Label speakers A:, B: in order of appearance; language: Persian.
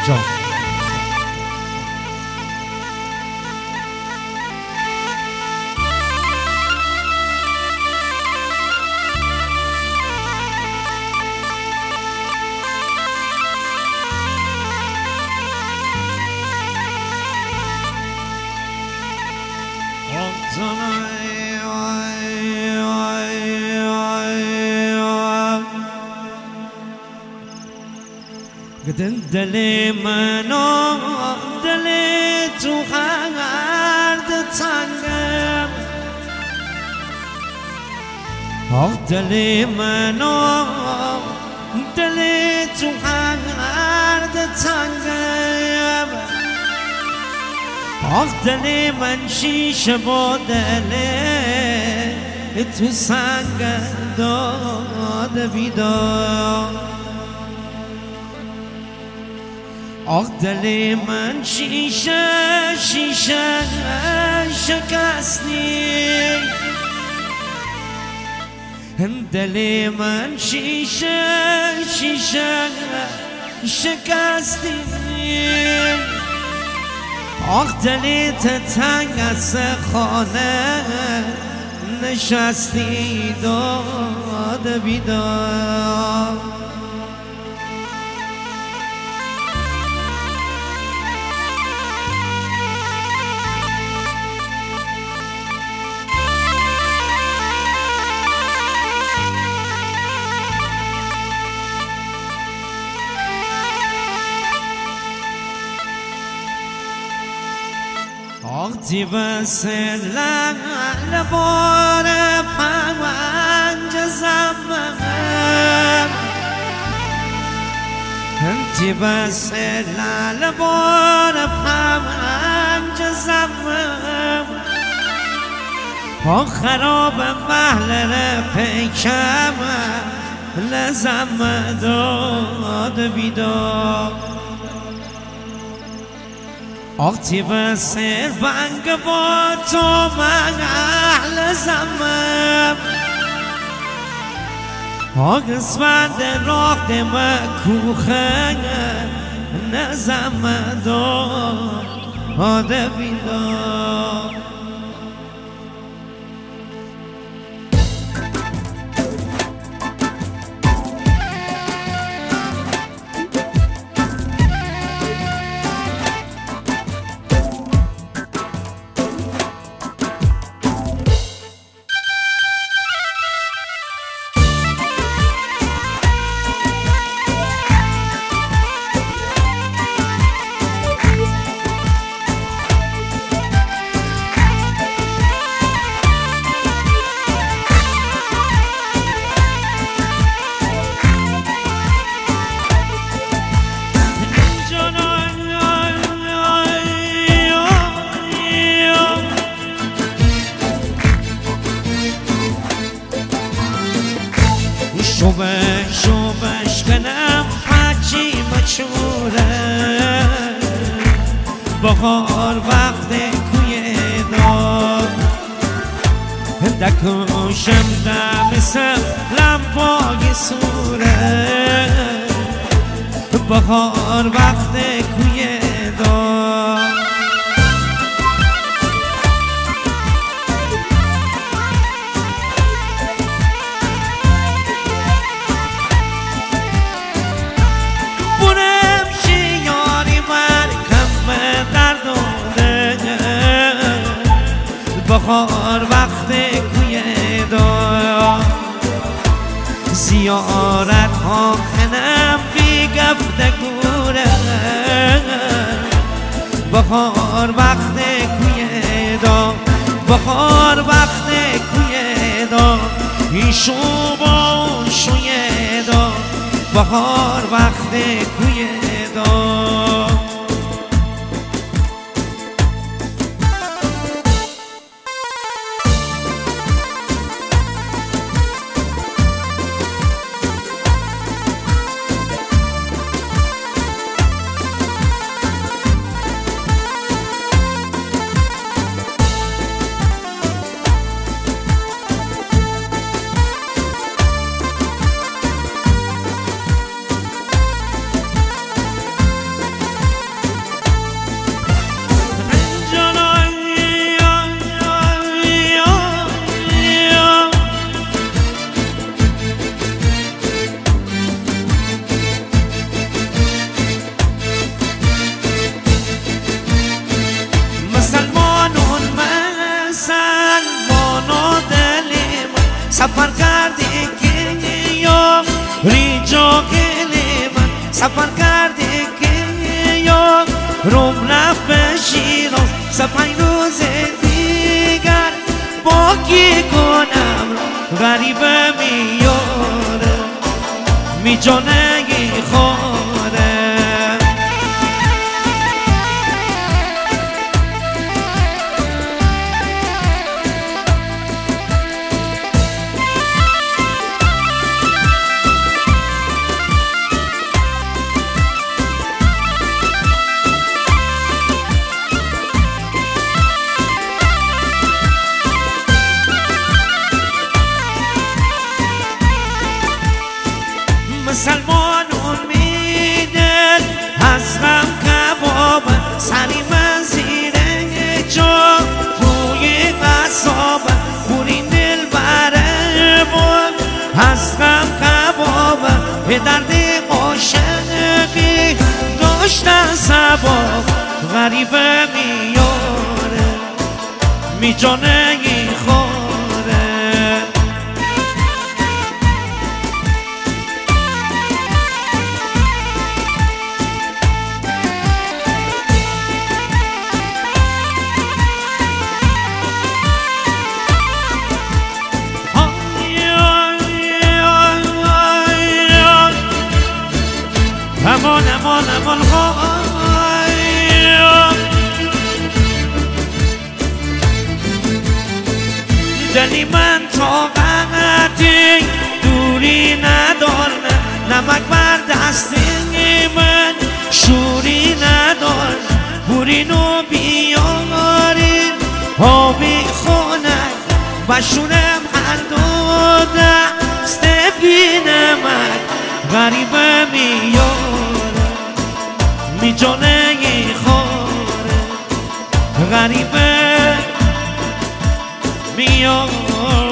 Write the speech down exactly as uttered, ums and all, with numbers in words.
A: جان دل دل منو دل تو خرد تنگم آه دل منو دل تو خرد تنگم آه دل من شیشه با دل تو سنگ داد بیدار آخ دل من شیشه شیشه شکستی دل من شیشه شیشه شکستی آخ دلت تنگ از خانه نشستی داد بیدار آختی بس لبار پنج زمم انتی بس لبار پنج زمم آخ خراب محل پیکم لزم داد بیدار آختی بسر بنگ با تو من اهل زمم آخ اسفند راه دم کوخه نزم داد بیدار شوبه شوبش کنم حجی مچوره بخار وقت کوی دار دکوشم دمسم لمبای سوره بخار وقت کوی دار بخار وقت کوی دار زیارت ها خنم بی گفتگوره بخار وقت کوی دار بخار وقت کوی دار ایشو با شوی دار بخار وقت کوی دار سفر کرده که یا روم رفت به شیراز سفر روز دیگر با کی کنم غریبه میاره میجانه خوره مسلمانون میدن از غم کبابن سری من زیره جا روی قصابن خورین دل بره بون از غم کبابن به درد عاشقی داشتن سباب غریبه میاره میجانه خوره امان امان امان های دلی من طاقتی دوری ندارم نمک بر دست من شوری ندارم بورینو بیارین آبی خونک بشونم هر دو دست بی نمک غریبه میاره میجانه خوره غریبه میاره